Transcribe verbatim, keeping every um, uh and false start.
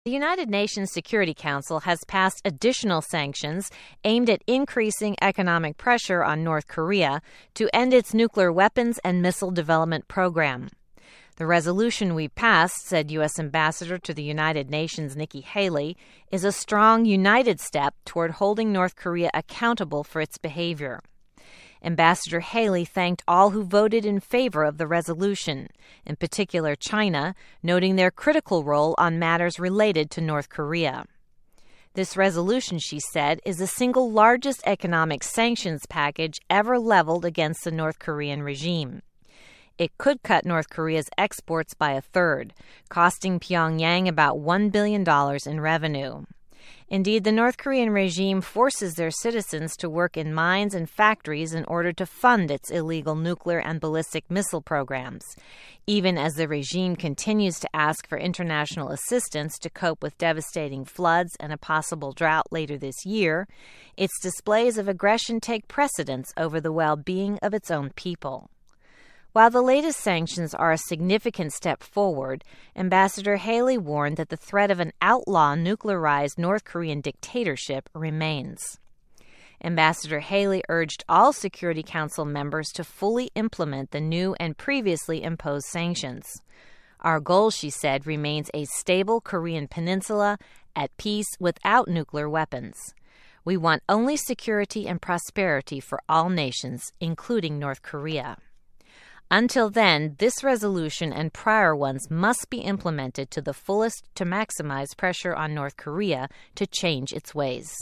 The United Nations Security Council has passed additional sanctions aimed at increasing economic pressure on North Korea to end its nuclear weapons and missile development program. The resolution we passed, said U S Ambassador to the United Nations Nikki Haley, is a strong, united step toward holding North Korea accountable for its behavior. Ambassador Haley thanked all who voted in favor of the resolution, in particular China, noting their critical role on matters related to North Korea. This resolution, she said, is the single largest economic sanctions package ever leveled against the North Korean regime. It could cut North Korea's exports by a third, costing Pyongyang about one billion dollars in revenue. Indeed, the North Korean regime forces their citizens to work in mines and factories in order to fund its illegal nuclear and ballistic missile programs, even as the regime continues to ask for international assistance to cope with devastating floods and a possible drought later this year. Its displays of aggression take precedence over the well-being of its own people. While the latest sanctions are a significant step forward, Ambassador Haley warned that the threat of an outlaw nuclearized North Korean dictatorship remains. Ambassador Haley urged all Security Council members to fully implement the new and previously imposed sanctions. Our goal, she said, remains a stable Korean peninsula at peace without nuclear weapons. We want only security and prosperity for all nations, including North Korea. Until then, this resolution and prior ones must be implemented to the fullest to maximize pressure on North Korea to change its ways.